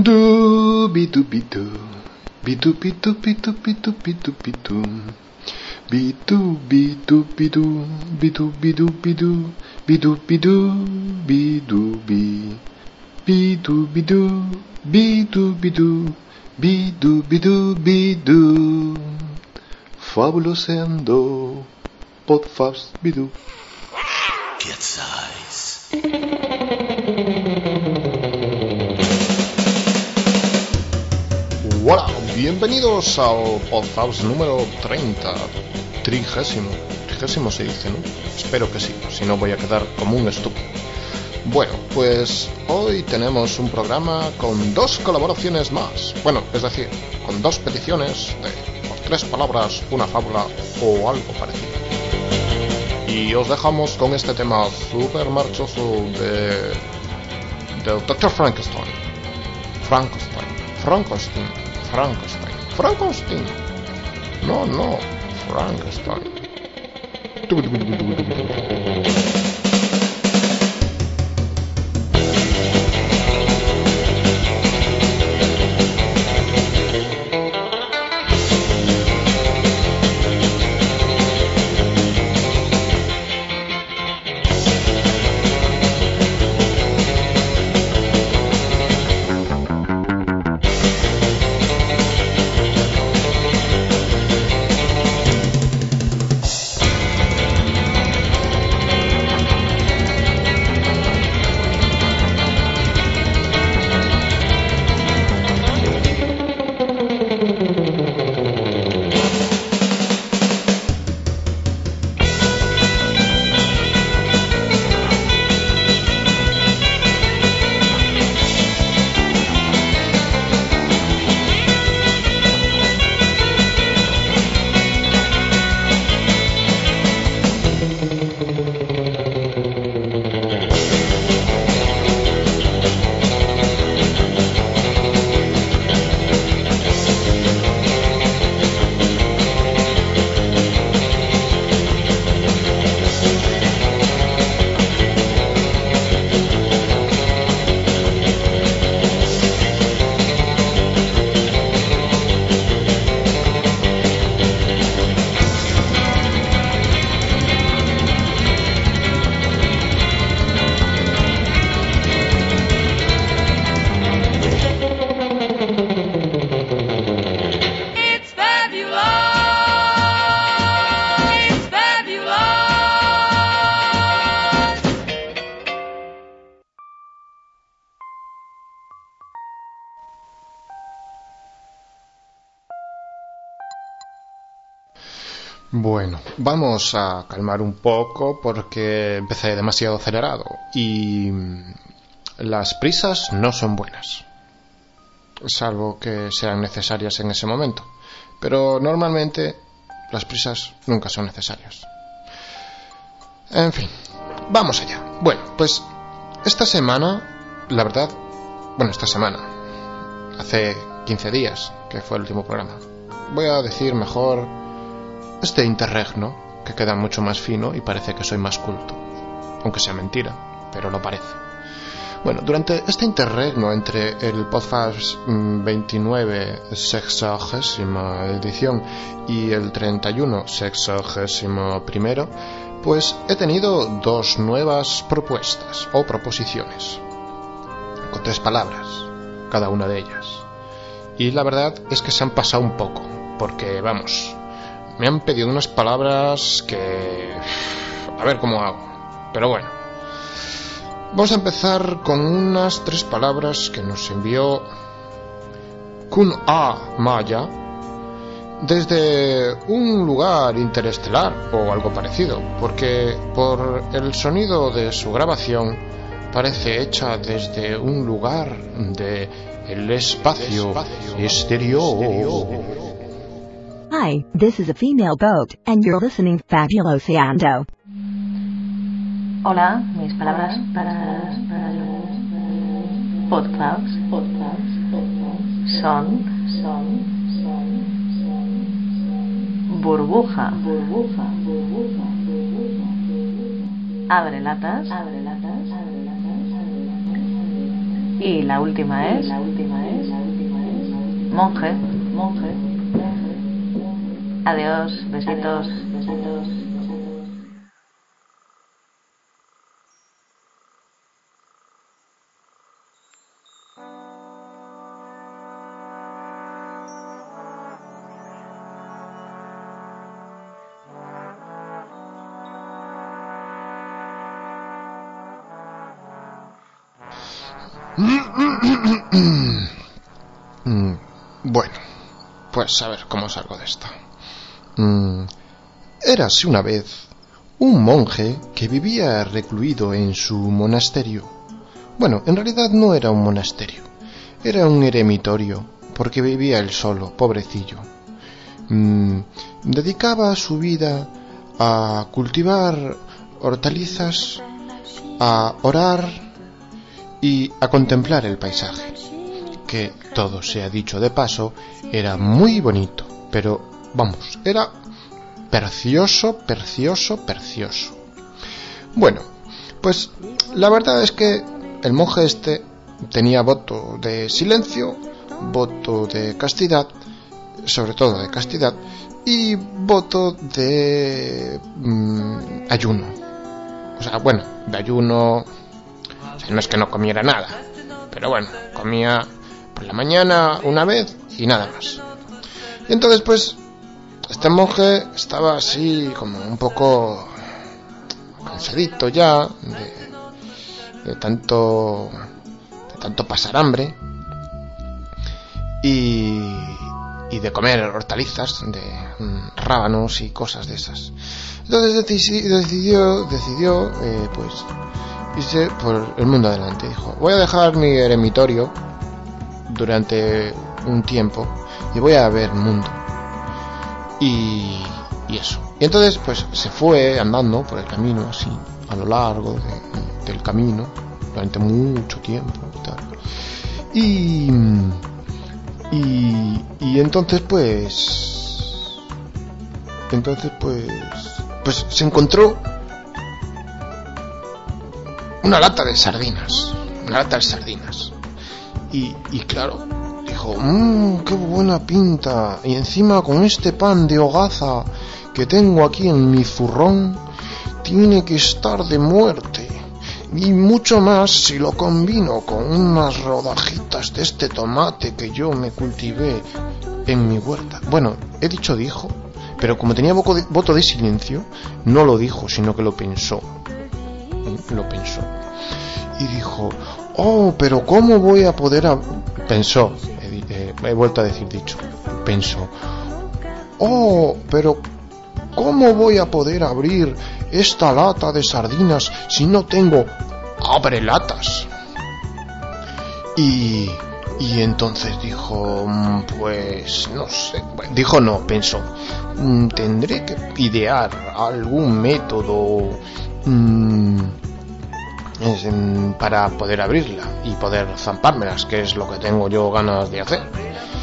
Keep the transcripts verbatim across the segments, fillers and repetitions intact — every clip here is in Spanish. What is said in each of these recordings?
Du bitu bitu bitu bitu bitu bitu bitu bitu bitu bitu bitu bitu bitu bitu bitu bitu bitu bi bitu bitu bitu bitu bitu bitu bitu fabuloseando podfabs bitu Get size. Hola, bienvenidos al podcast número treinta, trigésimo, trigésimo se dice, ¿no? Espero que sí, si no voy a quedar como un estúpido. Bueno, pues hoy tenemos un programa con dos colaboraciones más, bueno, es decir, con dos peticiones de por tres palabras, una fábula o algo parecido. Y os dejamos con este tema super marchoso de del doctor Frankenstein. Frankenstein, Frankenstein, Frankenstein, Frankenstein. No, no, Frankenstein. Bueno, vamos a calmar un poco porque empecé demasiado acelerado y las prisas no son buenas, salvo que sean necesarias en ese momento, pero normalmente las prisas nunca son necesarias. En fin, vamos allá. Bueno, pues esta semana, la verdad, bueno, esta semana, hace quince días que fue el último programa, voy a decir mejor este interregno, que queda mucho más fino y parece que soy más culto, aunque sea mentira, pero lo parece. Bueno, durante este interregno entre el podcast veintinueve sexagésima edición y el treinta y uno sexagésimo primero, pues he tenido dos nuevas propuestas o proposiciones, con tres palabras, cada una de ellas. Y la verdad es que se han pasado un poco, porque vamos, me han pedido unas palabras que... a ver cómo hago. Pero bueno, vamos a empezar con unas tres palabras que nos envió Kun A. Maya desde un lugar interestelar o algo parecido, porque por el sonido de su grabación parece hecha desde un lugar de el espacio exterior. Hi, this is a female boat, and you're listening to Fabuloseando. Hola, mis palabras para, para los podcasts, podcasts, podcasts son, son, son, son, burbuja, burbuja, burbuja, burbuja, abre latas, abre latas, abre latas, abre latas, Y la última es, la última es, la última es, monje, monje. Adiós, besitos, besitos. Bueno, pues a ver cómo salgo de esta. Mm, érase una vez un monje que vivía recluido en su monasterio. Bueno, en realidad no era un monasterio, era un eremitorio, porque vivía él solo, pobrecillo. Mm, dedicaba su vida a cultivar hortalizas, a orar y a contemplar el paisaje, que, todo sea dicho de paso, era muy bonito, pero, vamos, era precioso, precioso, precioso. Bueno, pues la verdad es que el monje este tenía voto de silencio, voto de castidad, sobre todo de castidad, y voto de mmm, ayuno. O sea, bueno, de ayuno, o sea, no es que no comiera nada, pero bueno, comía por la mañana una vez y nada más. Y entonces pues este monje estaba así como un poco cansadito ya de, de tanto de tanto pasar hambre y, y de comer hortalizas, de mm, rábanos y cosas de esas. Entonces decidió decidió, decidió eh, pues irse por el mundo adelante. Dijo: voy a dejar mi eremitorio durante un tiempo y voy a ver mundo. Y, y eso. Y entonces pues se fue andando por el camino así, a lo largo de, del camino, durante mucho tiempo y tal. Y, y, y entonces pues... Entonces pues... Pues se encontró una lata de sardinas. Una lata de sardinas. Y, y claro, dijo: mmm, qué buena pinta. Y encima con este pan de hogaza que tengo aquí en mi zurrón, tiene que estar de muerte. Y mucho más si lo combino con unas rodajitas de este tomate que yo me cultivé en mi huerta. Bueno, he dicho dijo, pero como tenía voto de silencio, no lo dijo, sino que lo pensó. Lo pensó. Y dijo: oh, pero ¿cómo voy a poder...? A... Pensó, he, eh, he vuelto a decir dicho, pensó: oh, pero ¿cómo voy a poder abrir esta lata de sardinas si no tengo abrelatas? Y, y entonces dijo: pues no sé, bueno, dijo no, pensó, tendré que idear algún método mmm, para poder abrirla y poder zampármelas, que es lo que tengo yo ganas de hacer.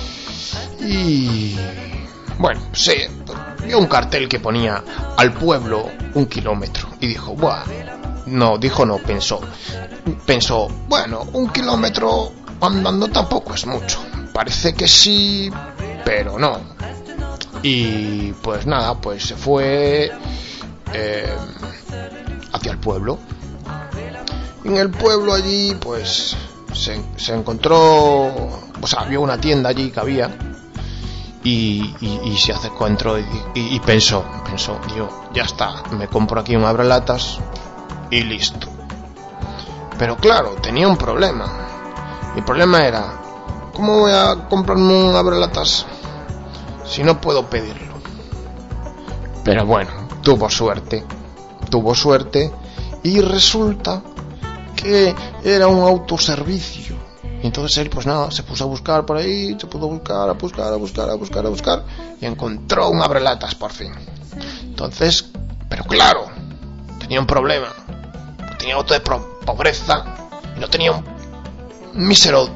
Y bueno, sí, vio un cartel que ponía al pueblo un kilómetro y dijo: buah, no, dijo no, pensó, pensó, bueno, un kilómetro andando tampoco es mucho, parece que sí, pero no. Y pues nada, pues se fue eh, hacia el pueblo. En el pueblo allí pues se, se encontró, o sea, vio una tienda allí que había y, y, y se acercó, entró y, y, y pensó, pensó, digo, ya está, me compro aquí un abrelatas y listo. Pero claro, tenía un problema. Mi problema era: ¿cómo voy a comprarme un abrelatas si no puedo pedirlo? Pero bueno, tuvo suerte, tuvo suerte y resulta que era un autoservicio. Y entonces él, pues nada, se puso a buscar por ahí, se puso a buscar, a buscar, a buscar, a buscar, a buscar, y encontró un abrelatas por fin. Entonces, pero claro, tenía un problema. Tenía voto de pro- pobreza y no tenía un mísero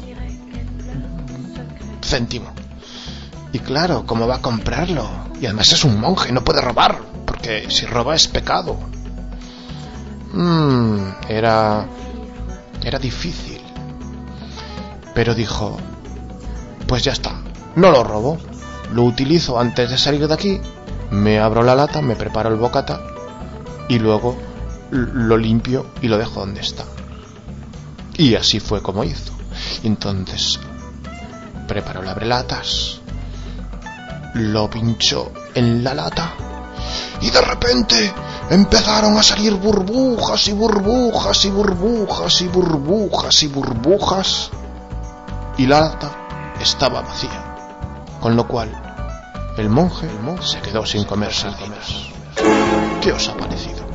céntimo. Y claro, ¿cómo va a comprarlo? Y además es un monje, no puede robar, porque si roba es pecado. Mm, era era difícil, pero dijo: pues ya está, no lo robo, lo utilizo antes de salir de aquí, me abro la lata, me preparo el bocata y luego lo limpio y lo dejo donde está. Y así fue como hizo. Entonces preparó el abrelatas, lo pinchó en la lata y de repente empezaron a salir burbujas y burbujas y burbujas y burbujas y burbujas y la lata estaba vacía, con lo cual el monje, el monje se quedó sin comer sardinas. ¿Qué os ha parecido?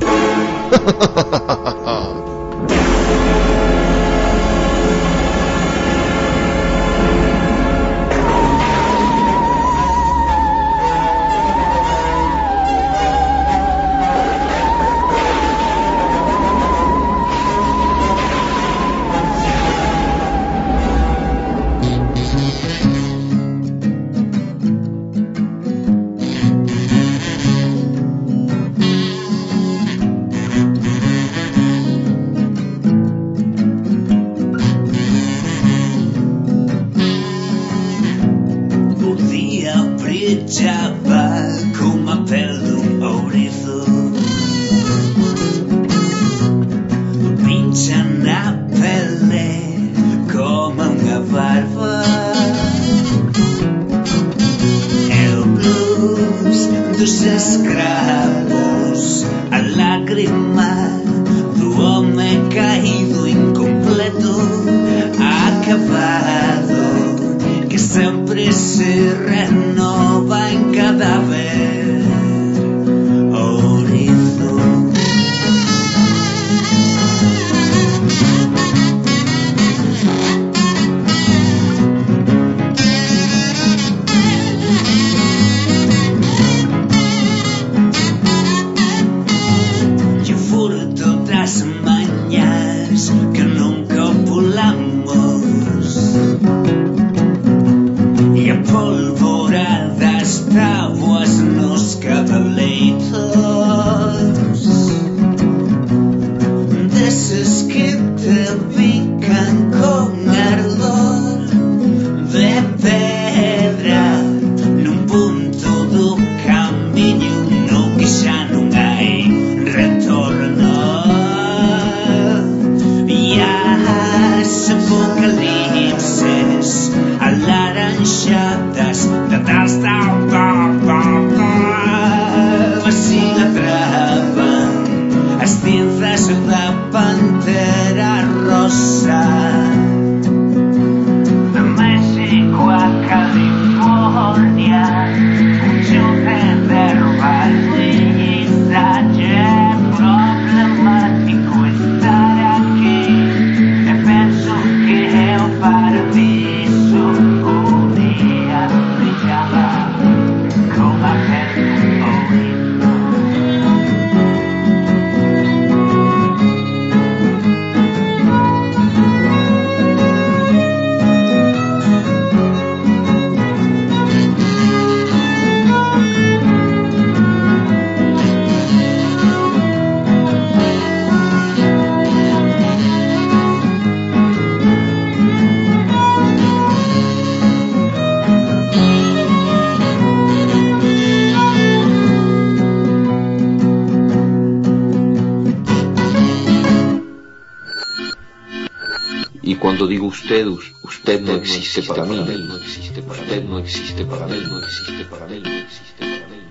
Cuando digo usted, usted no existe para mí, no existe para usted, no existe para mí, no existe para mí, no existe para mí.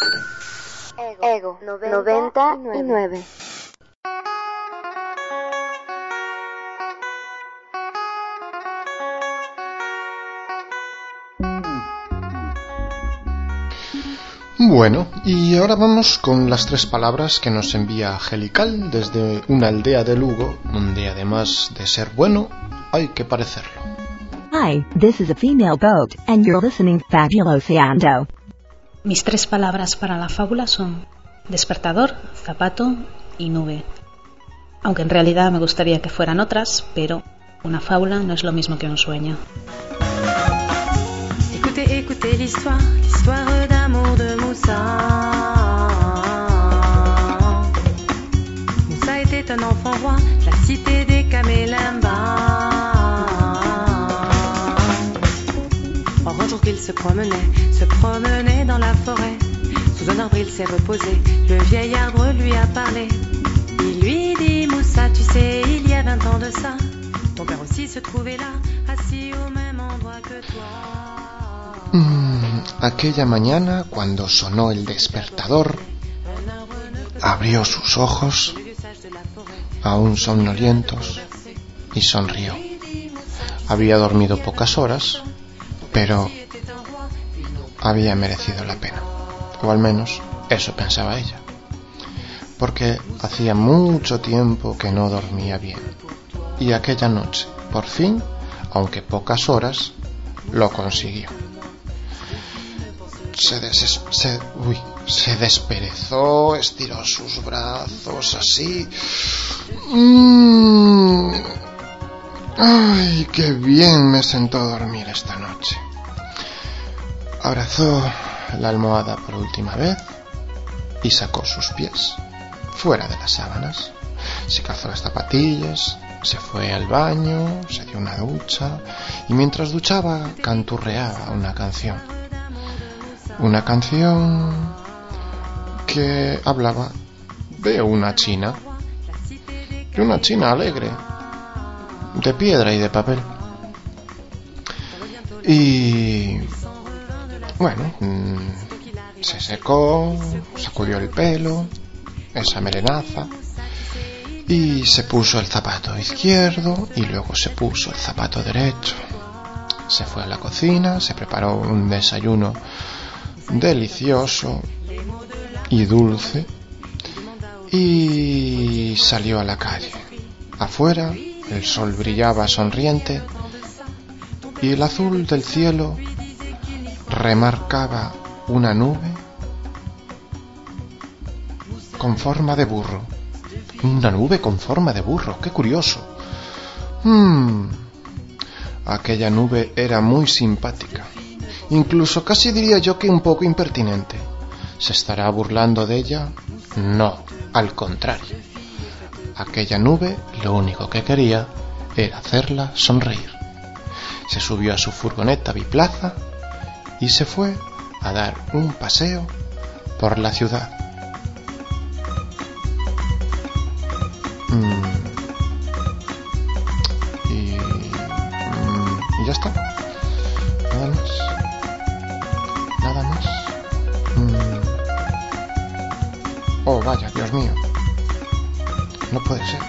Ego noventa y nueve. Bueno, y ahora vamos con las tres palabras que nos envía Angelical desde una aldea de Lugo, donde además de ser bueno, hay que parecerlo. Hi, this is a female boat, and you're listening to Fabuloseando. Mis tres palabras para la fábula son despertador, zapato y nube. Aunque en realidad me gustaría que fueran otras, pero una fábula no es lo mismo que un sueño. Écoutez, écoutez l'histoire, l'histoire d'amour de Moussa. Moussa était un enfant roi, la cité des Camélambas. jour qu'il se promenait, se promenait dans la forêt. Sous un arbre il s'est reposé, le vieil arbre lui a parlé. Il lui dit, Moussa, tu sais, il y a vingt ans de ça, ton père aussi se trouvait là, assis au même endroit que toi. Mm, aquella mañana, cuando sonó el despertador, abrió sus ojos, aún somnolientos, y sonrió. Había dormido pocas horas, pero había merecido la pena, o al menos eso pensaba ella, porque hacía mucho tiempo que no dormía bien, y aquella noche, por fin, aunque pocas horas, lo consiguió. Se, des se, uy, se desperezó, estiró sus brazos así. Mm. ¡Ay, qué bien me sentó dormir esta noche! Abrazó la almohada por última vez y sacó sus pies fuera de las sábanas. Se calzó las zapatillas, se fue al baño, se dio una ducha y mientras duchaba canturreaba una canción. Una canción que hablaba de una china, de una china alegre, de piedra y de papel. Y bueno, se secó, sacudió el pelo, esa melenaza, y se puso el zapato izquierdo y luego se puso el zapato derecho. Se fue a la cocina, se preparó un desayuno delicioso y dulce y salió a la calle. Afuera el sol brillaba sonriente y el azul del cielo remarcaba una nube con forma de burro. Una nube con forma de burro, qué curioso. Hmm. Aquella nube era muy simpática. Incluso casi diría yo que un poco impertinente. ¿Se estará burlando de ella? No, al contrario. Aquella nube lo único que quería era hacerla sonreír. Se subió a su furgoneta biplaza y se fue a dar un paseo por la ciudad. Mm. Y... Mm, y ya está. Nada más. Nada más. Mm. Oh, vaya, Dios mío. No puede ser.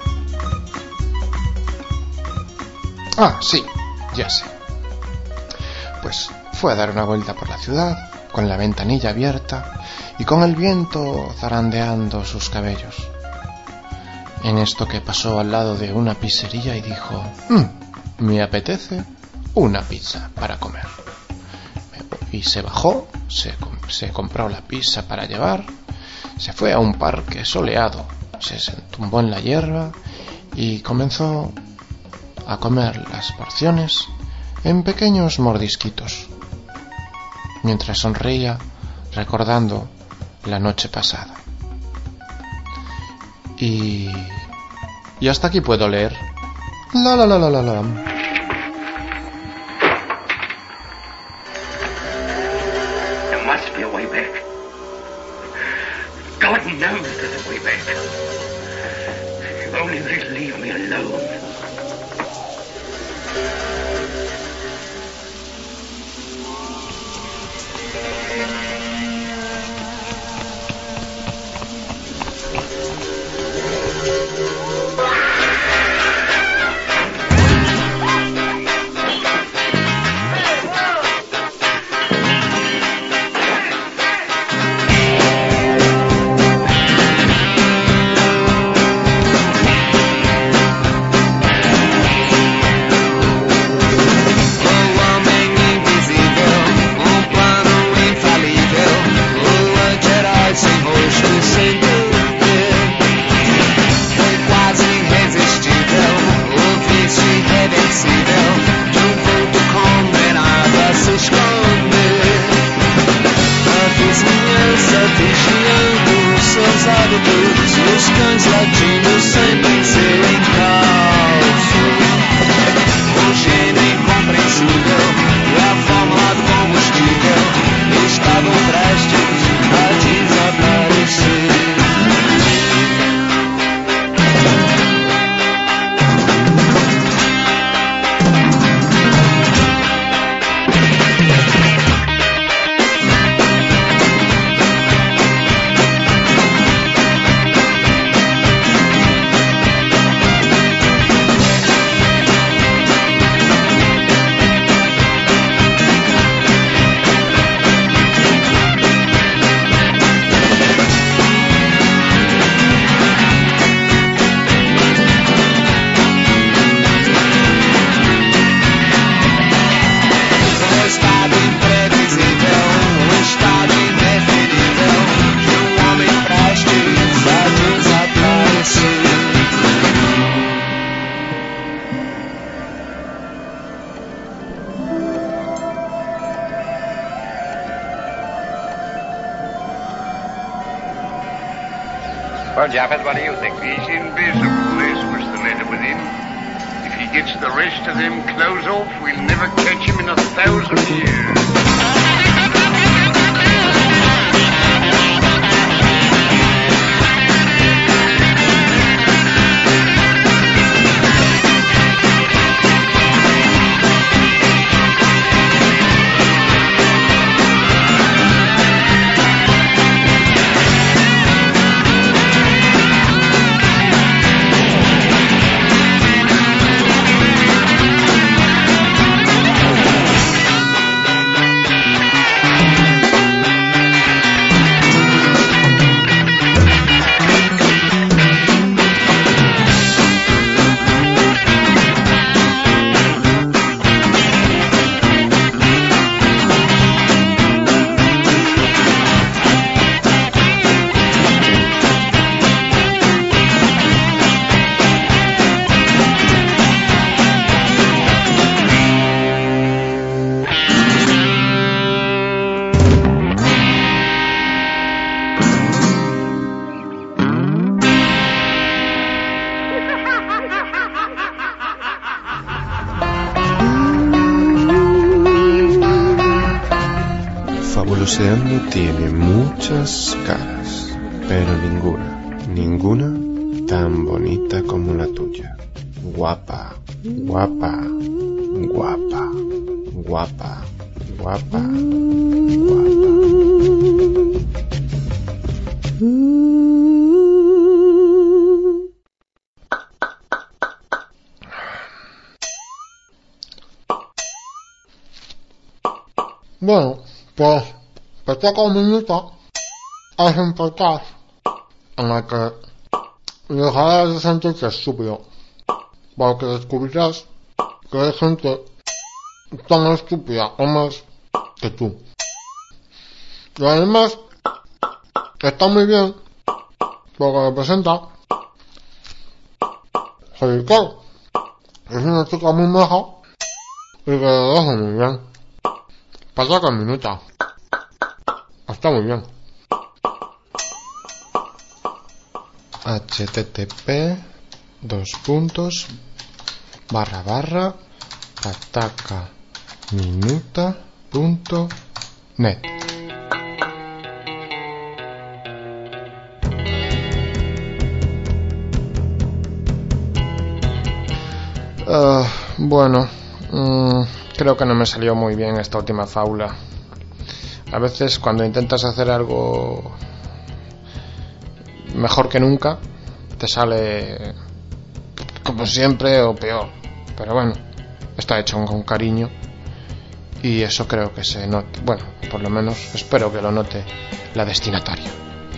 Ah, sí, ya sé. Pues fue a dar una vuelta por la ciudad, con la ventanilla abierta y con el viento zarandeando sus cabellos. En esto que pasó al lado de una pizzería y dijo: mmm, me apetece una pizza para comer. Y se bajó, se, se compró la pizza para llevar, se fue a un parque soleado, se tumbó en la hierba y comenzó a comer las porciones en pequeños mordisquitos, mientras sonreía recordando la noche pasada. Y... y hasta aquí puedo leer. La la la la la la. There must be a way back. God knows there's a way back. If only they'd leave me alone. Hoje é incompreensível, e a fórmula Well, Japheth, what do you think? He's invisible, this was the letter with him. If he gets the rest of them clothes off, we'll never catch him in a thousand years. Fabuloseando tiene muchas caras, pero ninguna, ninguna tan bonita como la tuya. Guapa, guapa, guapa, guapa, guapa, guapa. Bueno, pues esta comunidad es un podcast en el que dejarás de sentirte estúpido, porque descubrirás que hay gente tan estúpida o más que tú. Y además está muy bien porque representa que claro, es una chica muy maja y que lo deja muy bien. Pasa que minuta. Está muy bien. http dos puntos barra barra pataca minuta punto net. Uh, bueno, um, creo que no me salió muy bien esta última fábula. A veces cuando intentas hacer algo mejor que nunca, te sale como siempre o peor. Pero bueno, está hecho con cariño y eso creo que se note. Bueno, por lo menos espero que lo note la destinataria.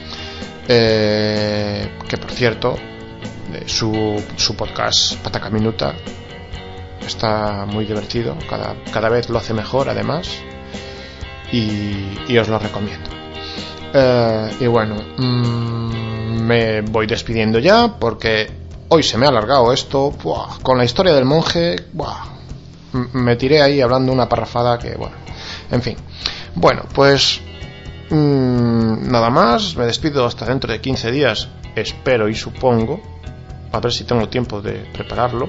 Eh, que por cierto, su, su podcast Pataca Minuta está muy divertido. Cada, cada vez lo hace mejor además. Y, y os lo recomiendo. Eh, y bueno, mmm, me voy despidiendo ya porque hoy se me ha alargado esto. Buah, con la historia del monje, buah, m- me tiré ahí hablando una parrafada que, bueno, en fin. Bueno, pues mmm, nada más, me despido hasta dentro de quince días, espero y supongo, a ver si tengo tiempo de prepararlo.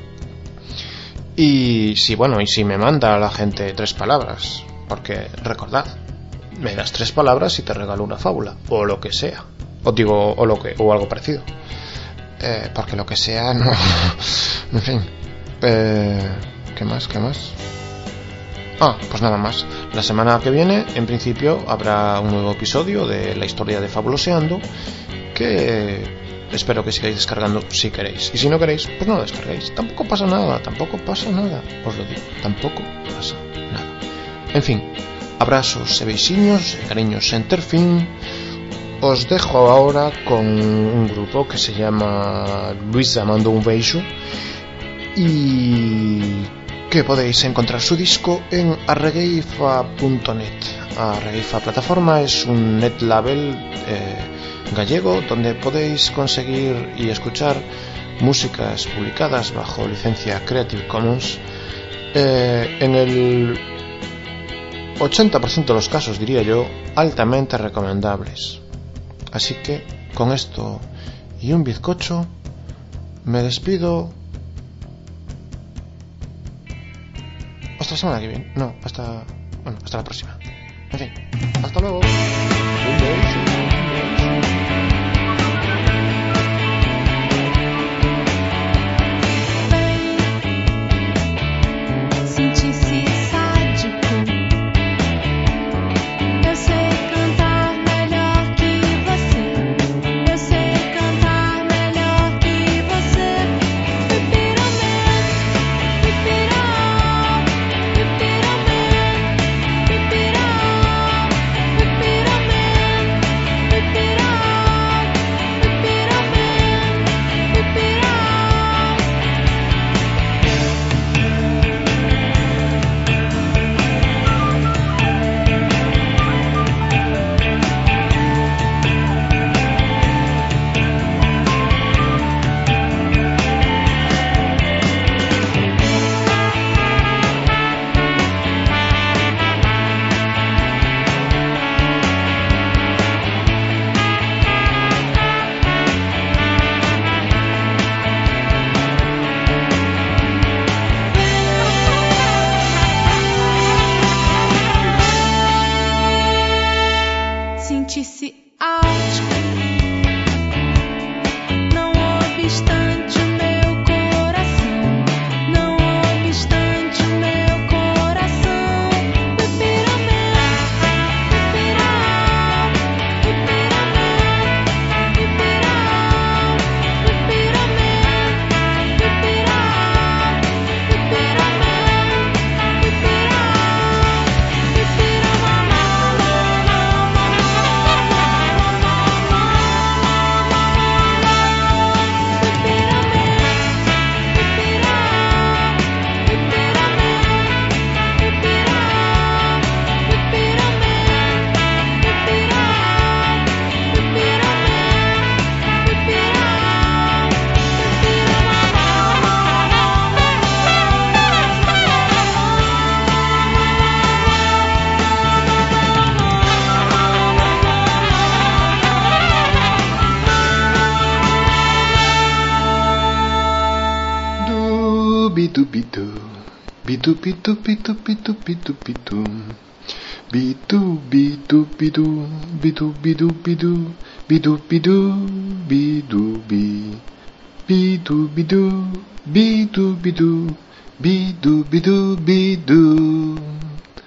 Y si, bueno, y si me manda a la gente tres palabras. Porque recordad, me das tres palabras y te regalo una fábula o lo que sea, o digo o lo que o algo parecido, eh, porque lo que sea no, en fin, eh, qué más, qué más. Ah, pues nada más. La semana que viene, en principio, habrá un nuevo episodio de la historia de Fabuloseando que espero que sigáis descargando si queréis. Y si no queréis, pues no lo descarguéis. Tampoco pasa nada, tampoco pasa nada. Os lo digo, tampoco pasa nada. En fin, abrazos e beisiños e cariños sen ter fin. Os dejo ahora con un grupo que se llama Luisa mandó un beijo y que podéis encontrar su disco en arregueifa punto net. Arregueifa plataforma es un net label eh, gallego donde podéis conseguir y escuchar músicas publicadas bajo licencia Creative Commons eh, en el ochenta por ciento de los casos, diría yo, altamente recomendables. Así que con esto y un bizcocho, me despido. Hasta la semana que viene. No, hasta... Bueno, hasta la próxima. En fin, hasta luego. Bitu bitu bitu bitu bitu bitu bitu bitu bitu bitu bitu bitu bitu bitu bitu bitu bitu bi bitu bitu bitu bitu bitu bitu bitu